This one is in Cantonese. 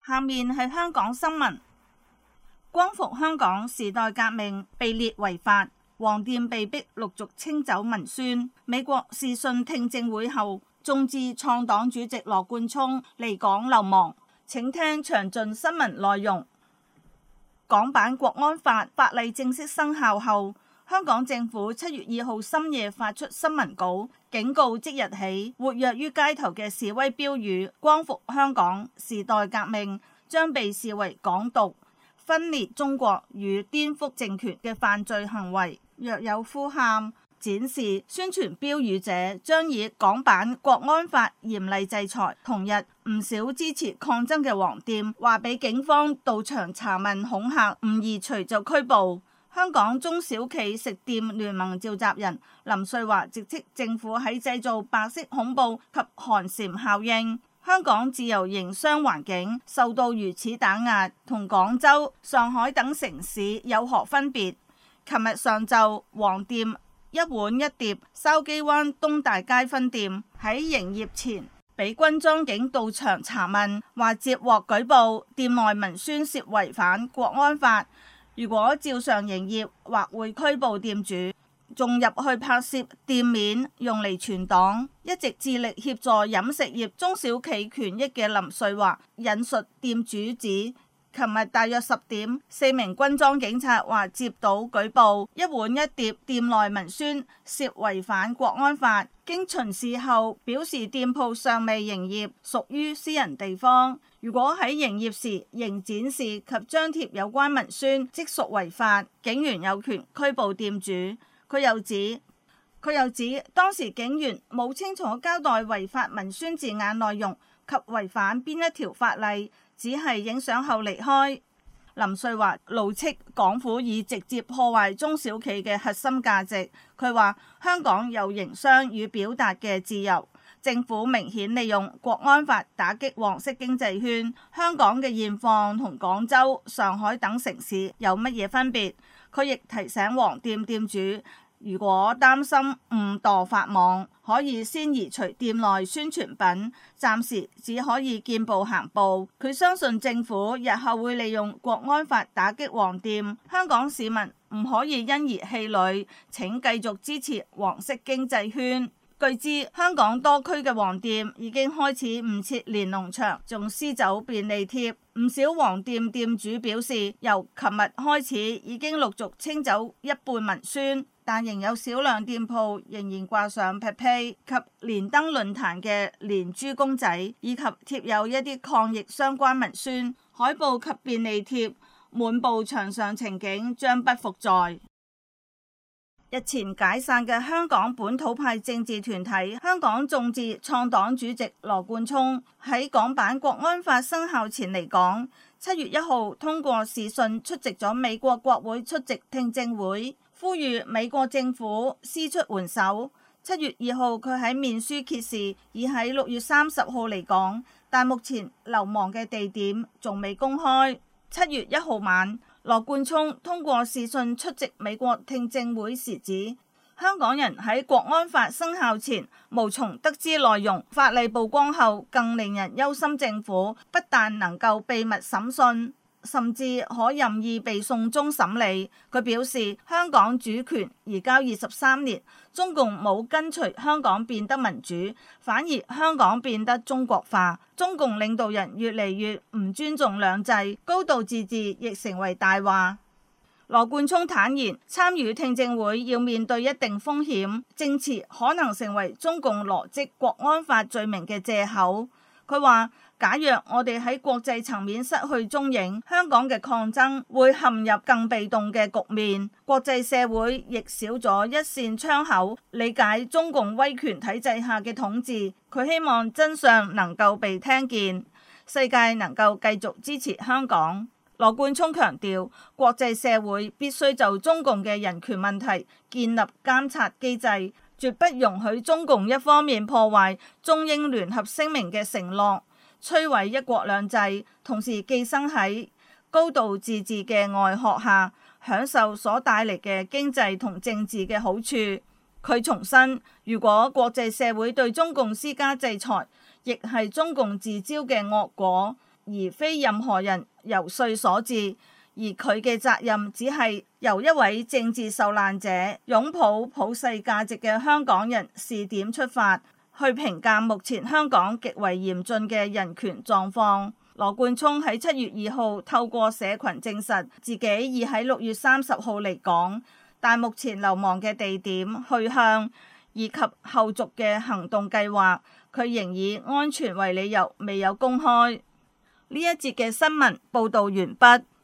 下面係香港新聞。光復香港時代革命被列違法，黃店被逼陸續清走文宣。美國視訊聽證會後，眾志創黨主席羅冠聰離港流亡。請聽詳盡新聞內容。港版國安法法例正式生效後，香港政府7月2號深夜發出新聞稿，警告即日起活躍於街頭嘅示威標語「光復香港」、「時代革命」將被視為港獨、分裂中國與顛覆政權嘅犯罪行為。若有呼喊、展示、宣傳標語者，將以港版國安法嚴厲制裁。同日，唔少支持抗爭嘅黃店話俾警方到場查問恐嚇，唔移除就拘捕。香港中小企食店聯盟召集人林瑞華直斥政府喺製造白色恐怖及寒蟬效應，香港自由營商環境受到如此打壓，同廣州、上海等城市有何分別？琴日上晝，黃店一碗一碟筲箕灣東大街分店喺營業前俾軍裝警到場查問，話接獲舉報，店內文宣涉違反國安法，如果照常營業或會拘捕店主。仲入去拍攝店面用嚟存檔，一直致力協助飲食業中小企權益嘅林瑞華引述店主指，琴日大約10點，4名軍裝警察話接到舉報，一碗一碟店內文宣涉違反國安法。經巡視後表示店鋪尚未營業，屬於私人地方。如果喺營業時仍展示及張貼有關文宣，即屬違法，警員有權拘捕店主。佢又指當時警員冇清楚交代違法文宣字眼內容及違反邊一條法例，只係影相後離開。林瑞華怒斥港府以直接破壞中小企嘅核心價值。佢話香港有營商與表達嘅自由，政府明顯利用國安法打擊黃色經濟圈。香港嘅現況同廣州、上海等城市有乜嘢分別？佢亦提醒黃店店主，如果擔心誤墮法網，可以先移除店內宣傳品，暫時只可以見步行步。佢相信政府日後會利用國安法打擊黃店，香港市民唔可以因而氣餒，請繼續支持黃色經濟圈。據知香港多區嘅黃店已經開始唔設連儂牆，仲撕走便利貼。唔少黃店店主表示，由琴日開始已經陸續清走一半文宣，但仍有少量店鋪仍然掛上屁屁及連登論壇嘅連珠公仔，以及貼有一啲抗疫相關文宣、海報及便利貼，滿布牆上，情景將不復在。日前解散嘅香港本土派政治團體香港眾志創黨主席羅冠聰喺港版國安法生效前嚟港，7月1號通過視訊出席咗美國國會出席聽證會，呼籲美國政府施出援手。7月2號佢喺面書揭示已喺6月30號嚟港，但目前流亡嘅地點仲未公開。7月1號晚，羅冠聰通過視訊出席美國聽證會時指，香港人喺國安法生效前無從得知內容，法例曝光後更令人憂心。政府不但能夠秘密審訊，甚至可任意被送中審理。佢表示，香港主權移交23年，中共冇跟隨香港變得民主，反而香港變得中國化。中共領導人越嚟越唔尊重兩制，高度自治亦成為大話。羅冠聰坦言，參與聽證會要面對一定風險，證詞可能成為中共羅織國安法罪名嘅藉口。佢話，假若我哋喺國際層面失去蹤影，香港嘅抗爭會陷入更被動嘅局面，國際社會亦少咗一扇窗口理解中共威權體制下嘅統治。佢希望真相能夠被聽見，世界能夠繼續支持香港。羅冠聰強調，國際社會必須就中共嘅人權問題建立監察機制，絕不容許中共一方面破壞中英聯合聲明嘅承諾，摧毀一國兩制，同時寄生喺高度自治嘅外殼下，享受所帶嚟嘅經濟同政治嘅好處。佢重申，如果國際社會對中共施加制裁，亦係中共自招嘅惡果。 而非任何人游說所致，而佢嘅責任只係由一位政治受難者、擁抱普世價值嘅香港人視點出發，去評價目前香港極為嚴峻嘅人權狀況。羅冠聰喺7月2號透過社群證實自己已喺6月30號離港，但目前流亡嘅地點、去向以及後續嘅行動計劃，佢仍以安全為理由未有公開。呢一節嘅新聞報導完畢。